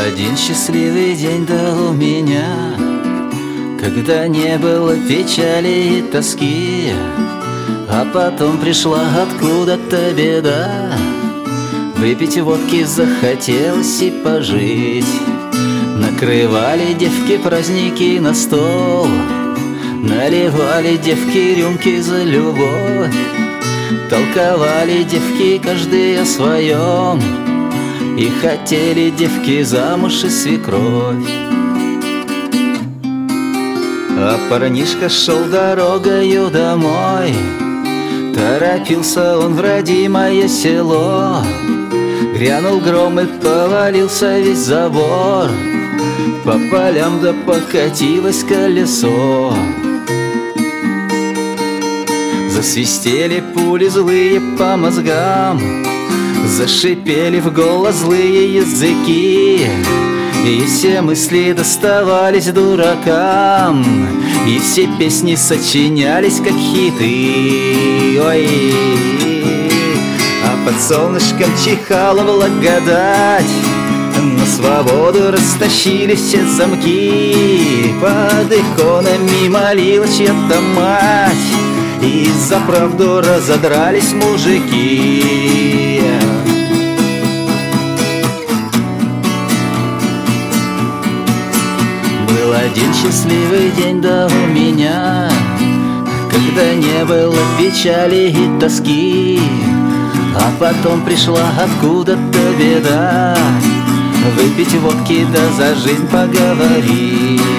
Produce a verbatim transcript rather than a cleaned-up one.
один счастливый день, да у меня, когда не было печали и тоски, а потом пришла откуда-то беда. Выпить водки захотелось и пожить. Накрывали девки праздники на стол, наливали девки рюмки за любовь. Толковали девки каждый о своем, и хотели девки замуж и свекровь. А парнишка шел дорогою домой, торопился он в родимое село. Грянул гром и повалился весь забор, по полям да покатилось колесо. Засвистели пули злые по мозгам, зашипели в голос злые языки, и все мысли доставались дуракам, и все песни сочинялись как хиты. Ой, а под солнышком чихала благодать, на свободу растащили все замки. Под иконами молилась чья-то мать, и за правду разодрались мужики. Был один счастливый день, да у меня, когда не было печали и тоски, а потом пришла откуда-то беда. Выпить водки да за жизнь поговорить.